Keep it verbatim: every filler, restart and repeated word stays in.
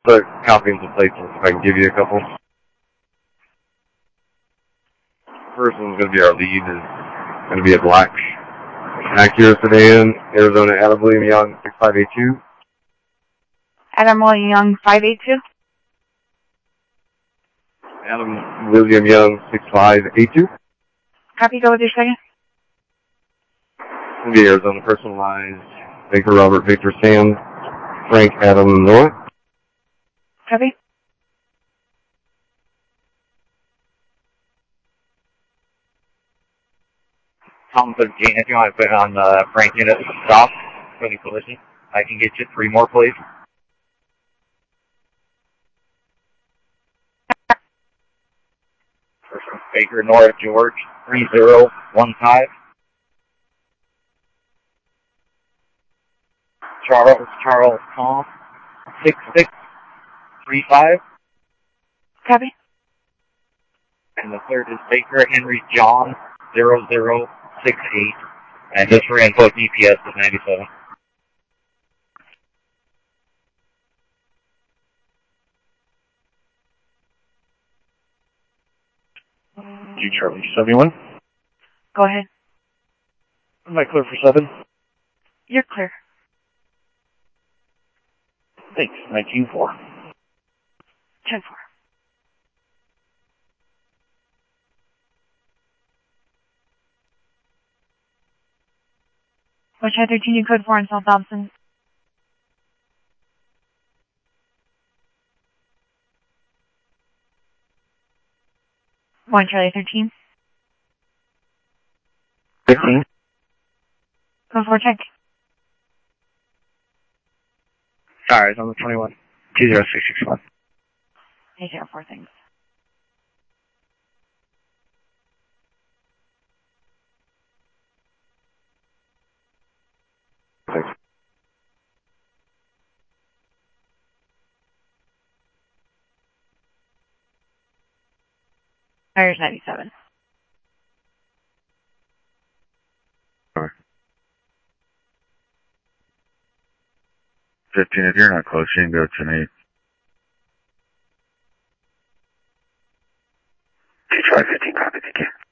start copying some plates if I can give you a couple. First one's going to be our lead. Is going to be a black Acura sedan, Arizona Adam William Young six five eight two. Adam William Young five eight two. Adam William Young six five eight two. Copy, go with your second. It's going to be Arizona personalized. Baker Robert Victor Sam Frank Adam Noah. Copy. Tom thirteen, if you want to put it on the Frank unit stop for the collision, I can get you three more, please. First from Baker North George three zero one five. Charles Charles Tom six six three five. Copy. And the third is Baker Henry John zero zero six eight. And just for info, D P S is ninety-seven. G Charlie seventy-one. Go ahead. Am I clear for seven? You're clear. Thanks. nineteen four. ten four. What's your thirteen you code for in South Dobson? One Charlie thirteen. fifteen. Go for check. Alright, on the twenty-one. two zero six six one. eight zero four things. Thanks. Tires ninety-seven. Alright. fifteen, if you're not close, you can go to me. Two Charlie fifteen, copy, thank you.